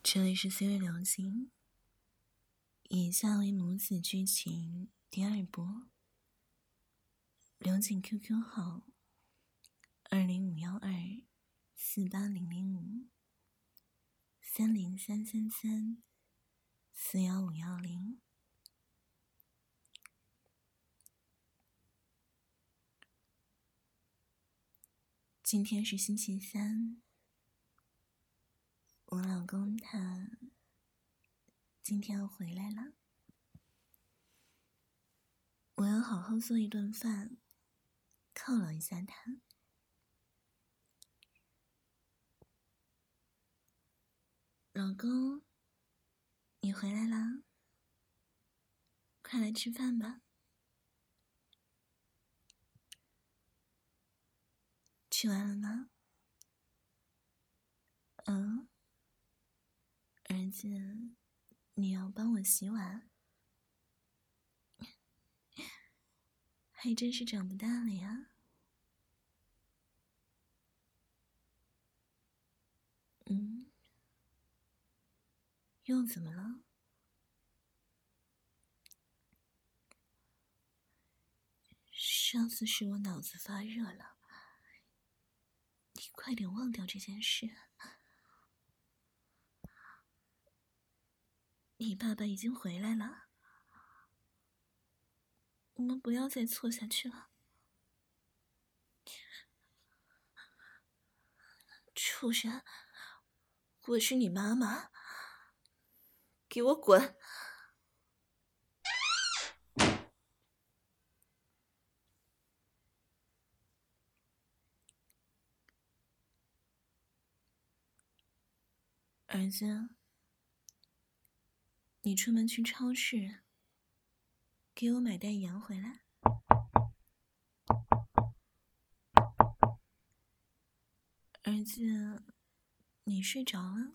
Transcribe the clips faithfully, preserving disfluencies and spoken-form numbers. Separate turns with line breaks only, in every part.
这里是思维流行，以下为母子剧情第二波。留请 Q Q 号二零五幺二四八零零五三零三三三四幺五幺零。今天是星期三，我老公他今天要回来了，我要好好做一顿饭犒劳一下他。老公，你回来啦，快来吃饭吧。吃完了吗？嗯，儿子，你要帮我洗碗，还真是长不大了呀。嗯，又怎么了？上次是我脑子发热了，你快点忘掉这件事。你爸爸已经回来了，我们不要再错下去了。畜生，我是你妈妈，给我滚！儿子，你出门去超市，给我买袋盐回来。儿子，你睡着了？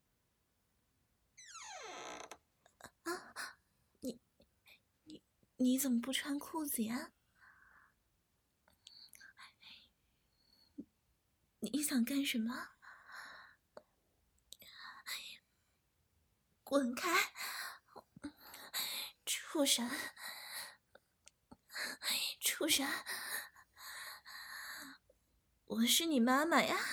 啊，你你你怎么不穿裤子呀？你想干什么？滚开！畜生！畜生！我是你妈妈呀！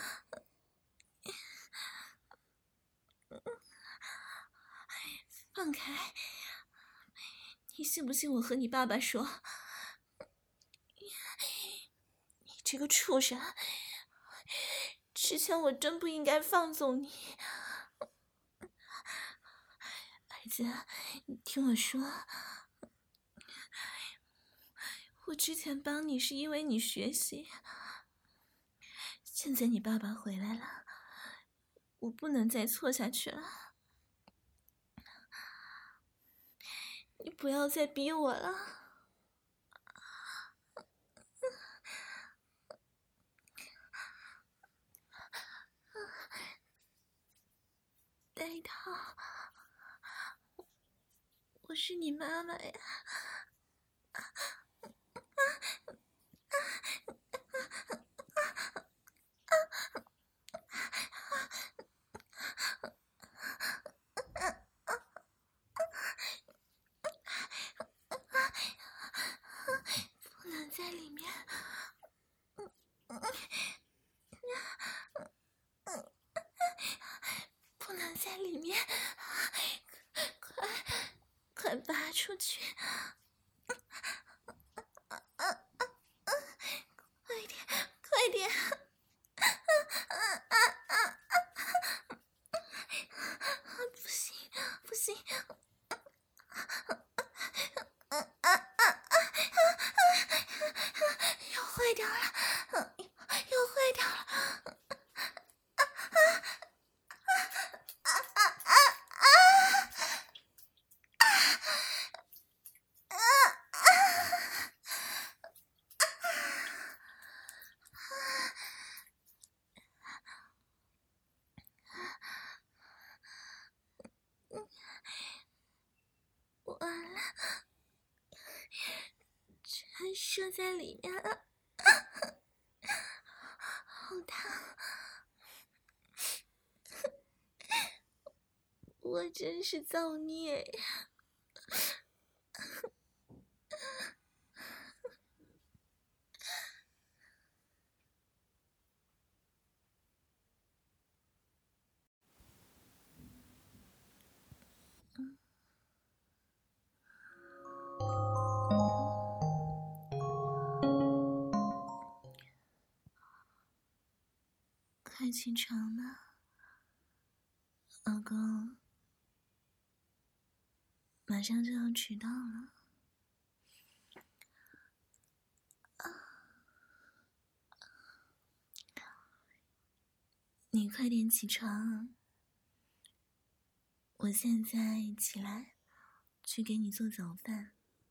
放开！你信不信我和你爸爸说？你这个畜生！之前我真不应该放纵你。儿子，你听我说，我之前帮你是因为你学习，现在你爸爸回来了，我不能再错下去了。你不要再逼我了。戴套，我是你妈妈呀。不能在里面。不能在里面，快快拔出去！快点，快点！不行，不行！要坏掉了，要坏掉了！完了，全射在里面了，好烫！ 我真是造孽呀！快起床了，老公，马上就要迟到了。你快点起床，我现在起来去给你做早饭。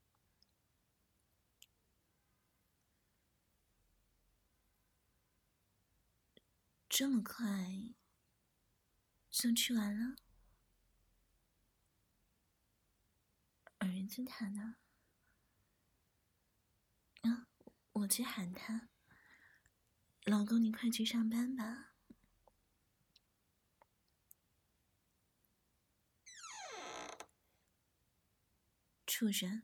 这么快就吃完了？儿子他呢？啊，我去喊他。老公，你快去上班吧。畜生，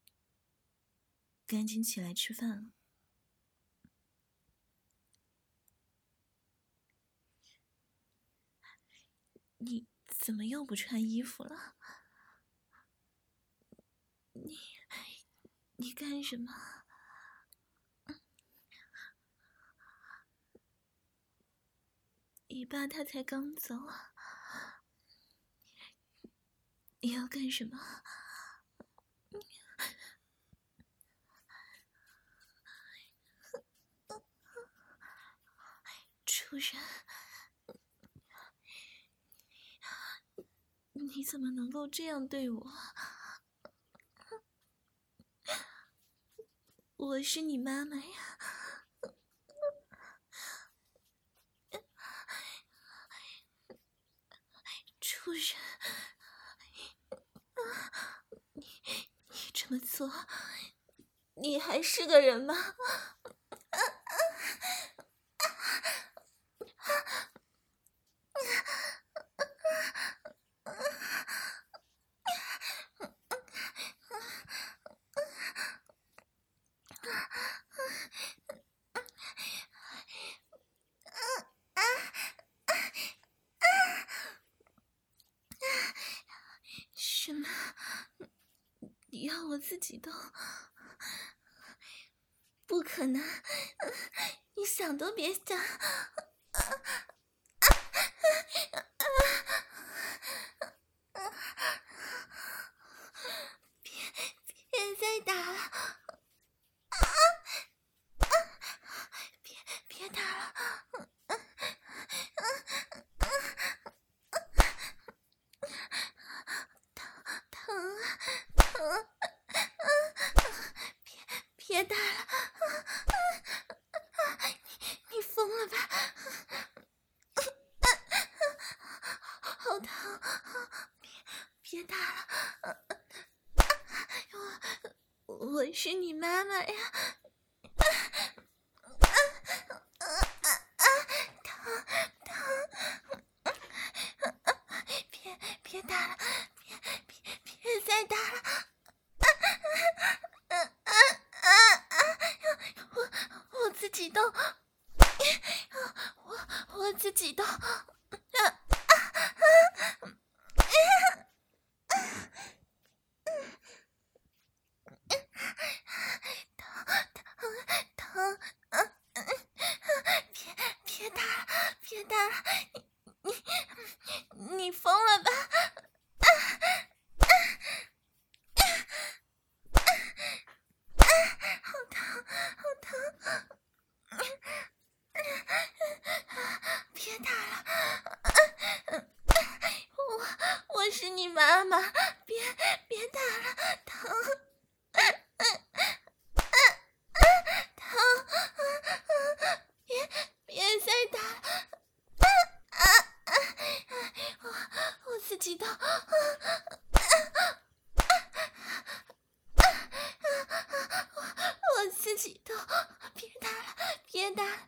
赶紧起来吃饭了。你怎么又不穿衣服了？你你干什么？你爸他才刚走，你要干什么？畜生！你怎么能够这样对我？我是你妈妈呀！畜生！你你这么做，你还是个人吗？什么？你要我自己动？不可能！你想都别想！别别再打了！别别打了！疼疼！别别打了！你疯了吧？好疼！别别打了！我我是你妈妈呀！疼疼！别别打了！别别别再打了！我我自己动，我我自己动。疼！别别打了！别打了！你你你疯了吧？好疼！好疼！别打了！我我是你妈妈，别别打了，疼！疼！别别再打了！我我自己动。我自己动，别打了，别打了！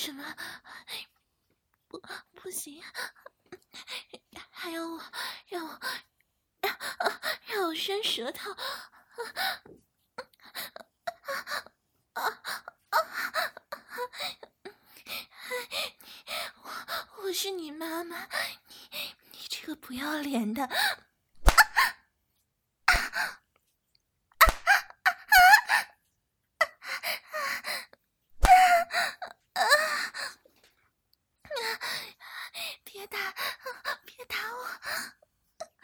什么？不，不行！还要我，让我，让让我伸舌头！我我是你妈妈，你你这个不要脸的！别打，别打我！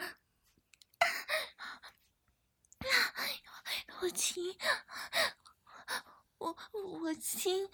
我亲，我我亲，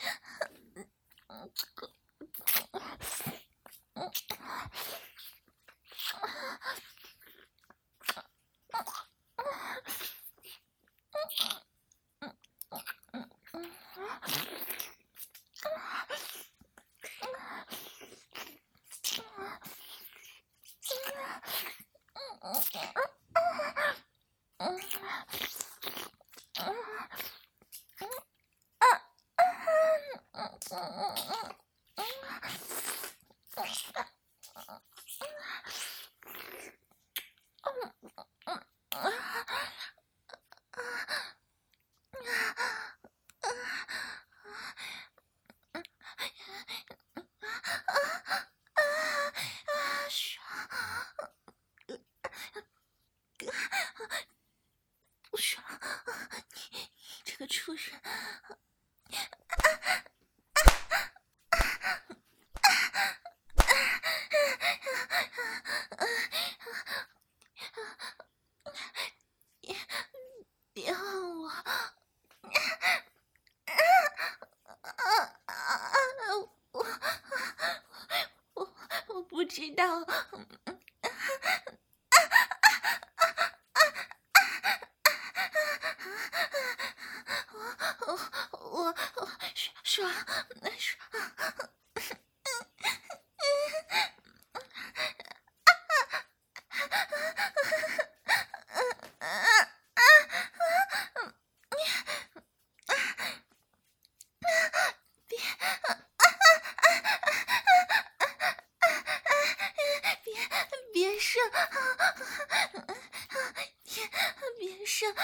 不爽！你你这个畜生！别别恨我！我我我不知道。我我爽爽！别别别射！别别射！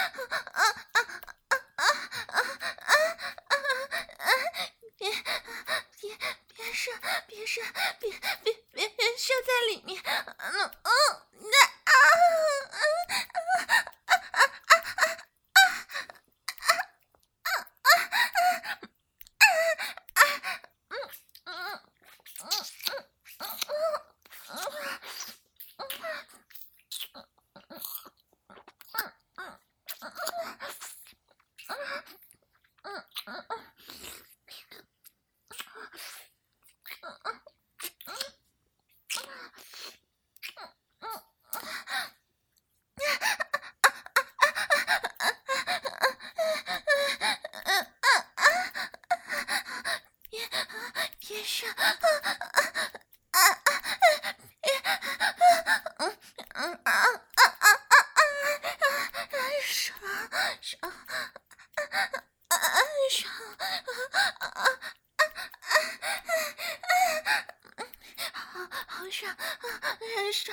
别别别射！别射！别别别别射在里面！嗯嗯，那啊别射！爽爽爽！好好爽，很爽！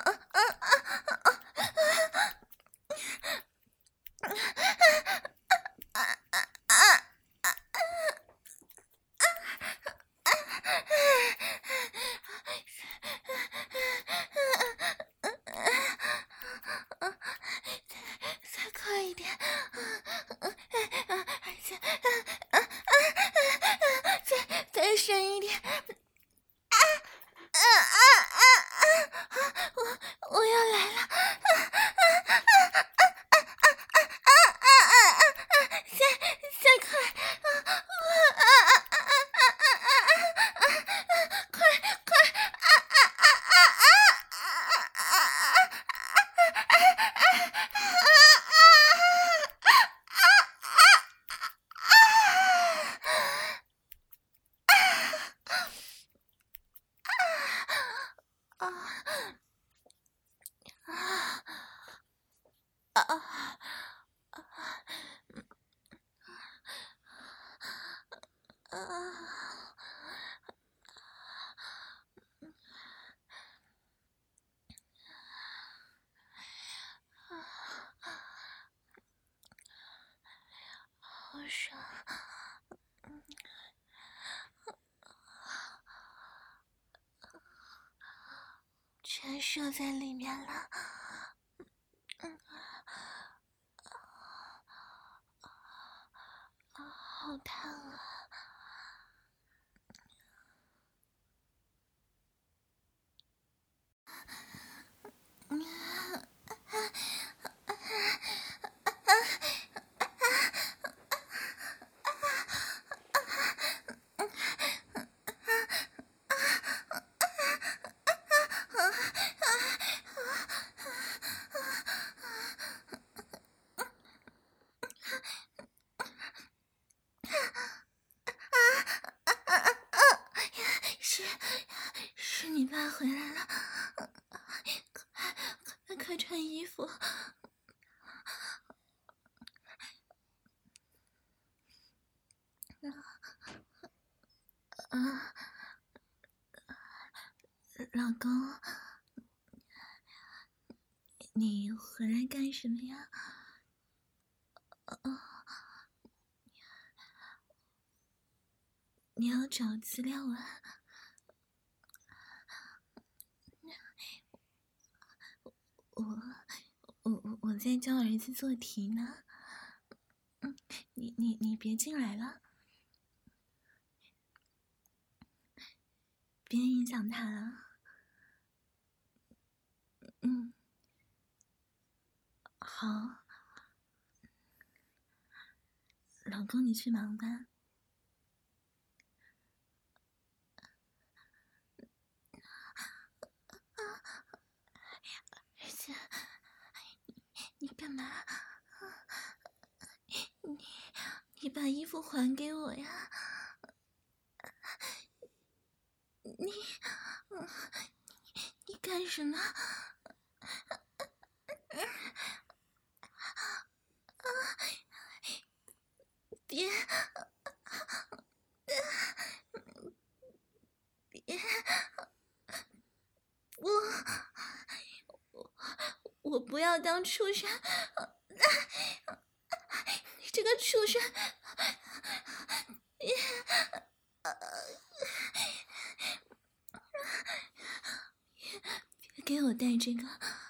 再快一点！再再深一点！我我要来了！再再快！快快！ 全射在里面了。好烫啊！是你爸回来了，快快快穿衣服！啊，老公，你回来干什么呀？哦，你要找资料啊？我我我我在教儿子做题呢。嗯，你你你别进来了，别影响他了。嗯，好，老公你去忙吧。儿子，你干嘛？你你把衣服还给我呀！你你干什么？别别！我我我不要当畜生！你这个畜生！别别给我戴这个！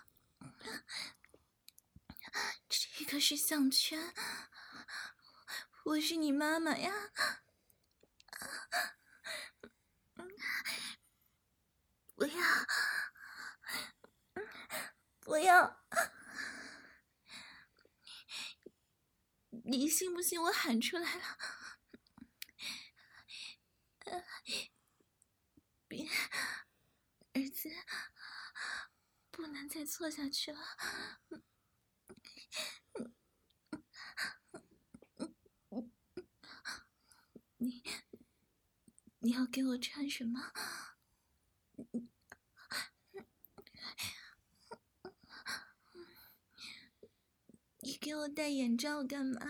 这个是项圈，我是你妈妈呀！不要！不要！你信不信我喊出来了？别，儿子，不能再错下去了。你你要给我穿什么？你给我戴眼罩干嘛？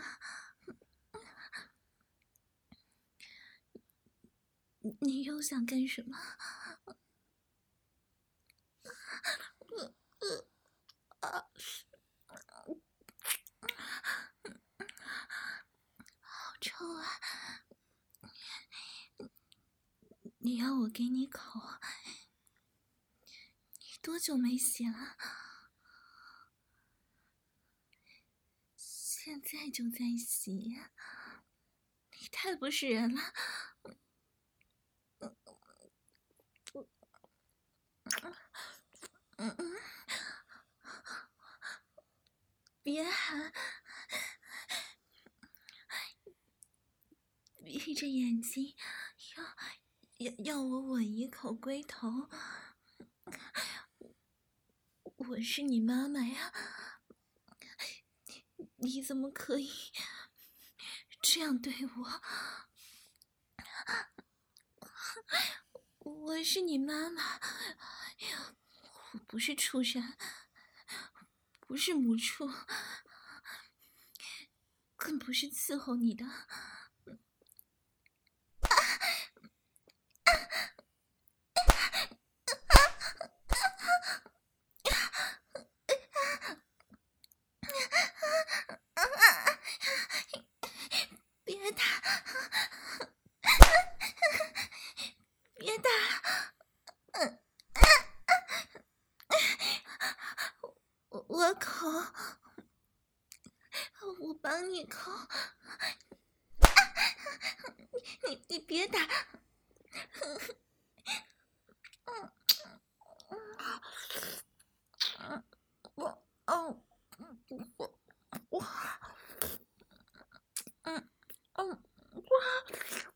你又想干什么？好臭啊！你要我给你口？你多久没洗了？现在就在洗？你太不是人了！嗯嗯，别喊！闭着眼睛，要要要我吻一口龟头。我是你妈妈呀，你你怎么可以这样对我？我是你妈妈，我不是畜生，不是母畜，更不是伺候你的。别打别打！嗯，我我口，我帮你口。你你别打！嗯嗯，我哦，我我嗯嗯我。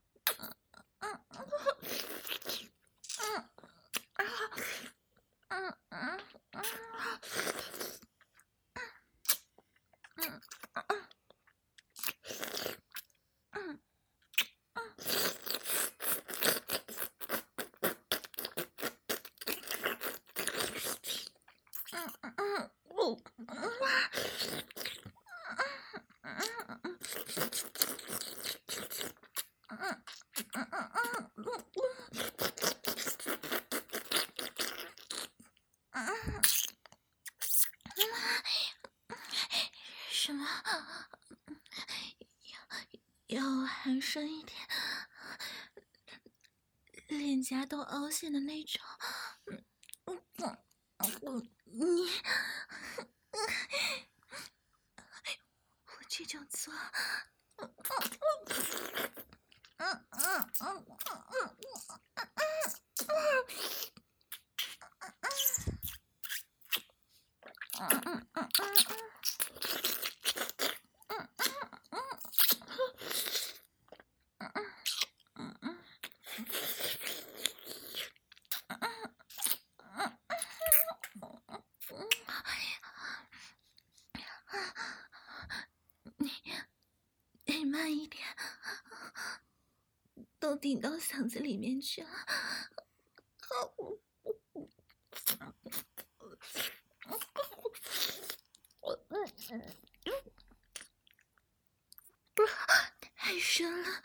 什么？要要还深一点，脸颊都凹陷的那种。你，我这种做。你慢一点，都顶到嗓子里面去了。太深了，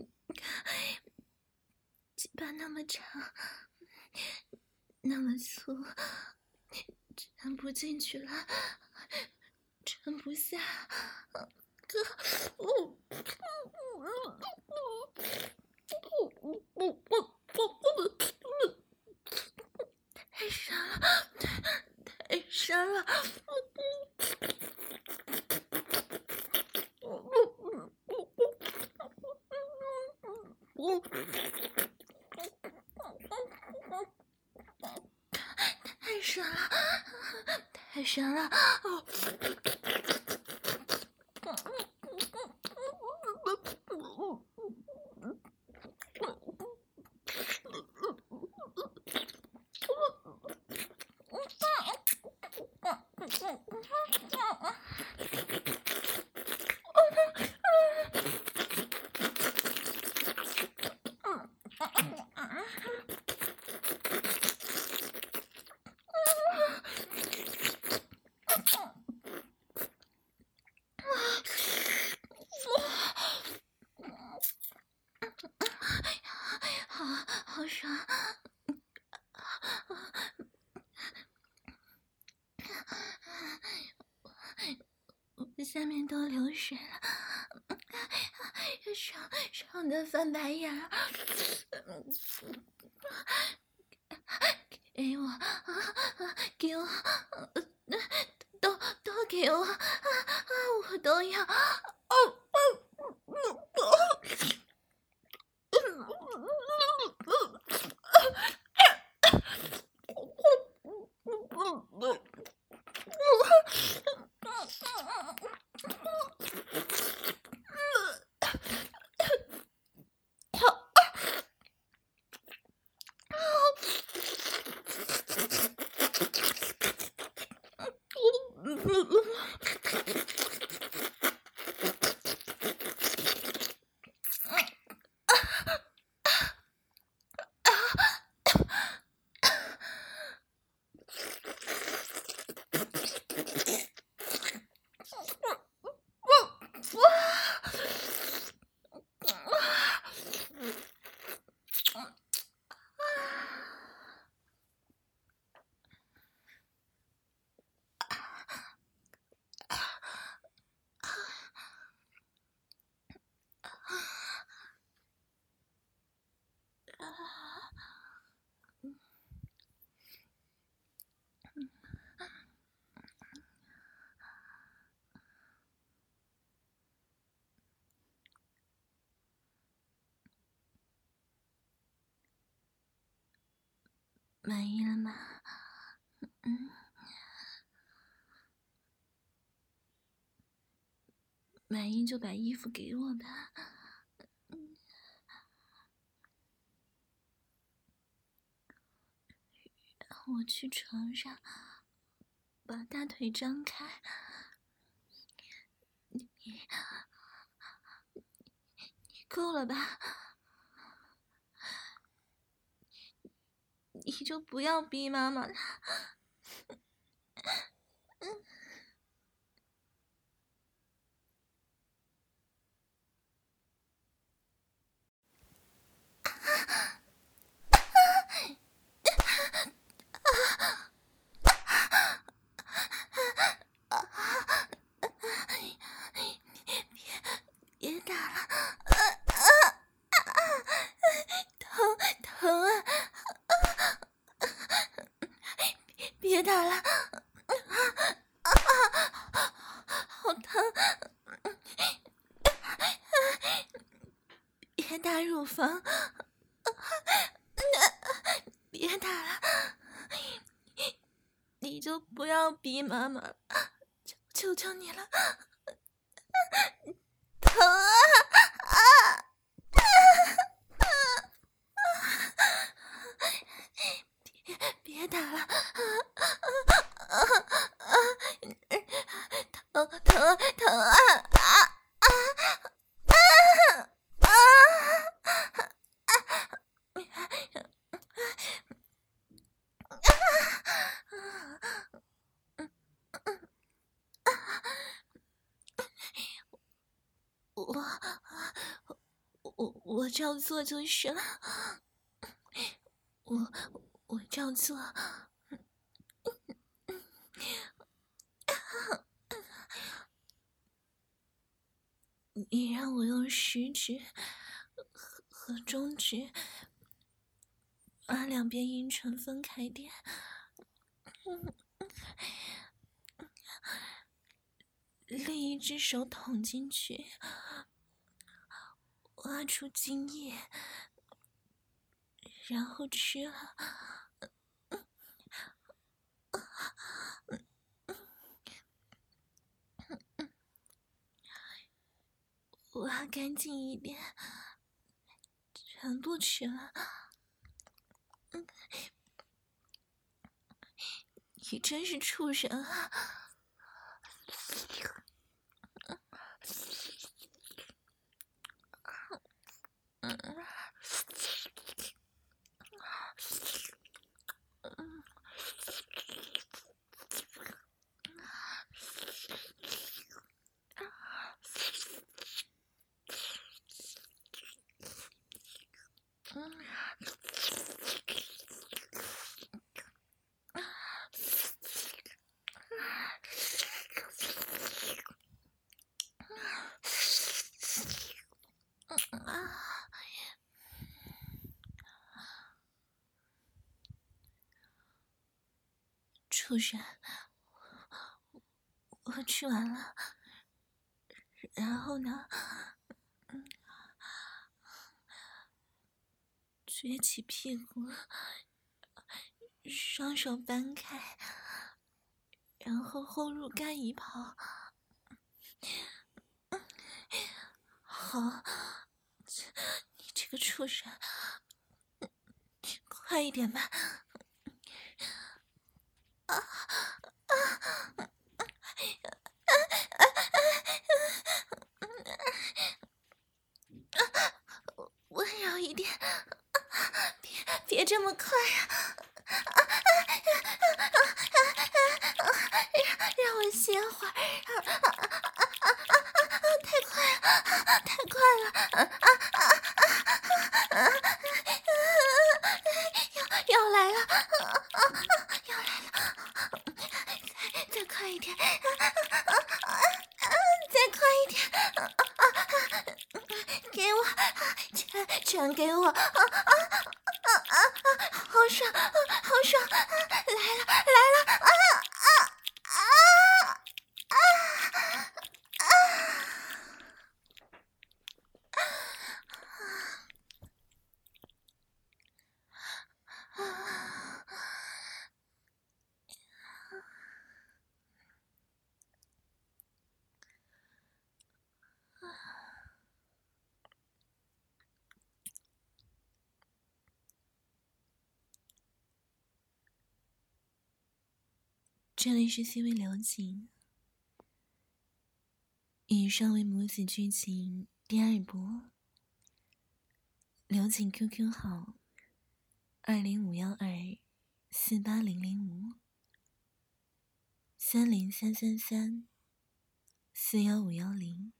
嘴巴那么长，那么粗，撑不进去了，撑不下。太深了，太深了。太深了，太深了。好好爽。我下面都流水了，爽爽的翻白眼儿。给我，给我，都都给我，我都要。 满意了吗？嗯，满意就把衣服给我吧。嗯，然后我去床上，把大腿张开。你你够了吧？你就不要逼妈妈了。别打了，疼疼啊！别打了，好疼！别打乳房，别打了，你就不要逼妈妈，求求求你了，疼啊！啊！别别打了，疼疼疼啊！啊啊啊啊！我我我照做就是了，我我照做。你让我用食指和和中指把两边阴唇分开点，另一只手捅进去，挖出精液，然后吃了。挖干净一点，全部吃了。你真是畜生啊！畜生，我吃完了，然后呢？撅起屁股，双手搬开，然后后入干一泡。好，你这个畜生，快一点吧！啊啊！温柔一点，别别这么快呀！让让我歇会儿，太快了，太快了！要要来了，要来了！再再快一点，再快一点！给我，全全给我！啊啊啊啊！好爽，好爽！来了来了！啊啊啊啊啊！ 这里是 C 位聊情，以上为母子剧情第二波。留请 Q Q 号二零五幺二四八零零五三零三三三四幺五幺零。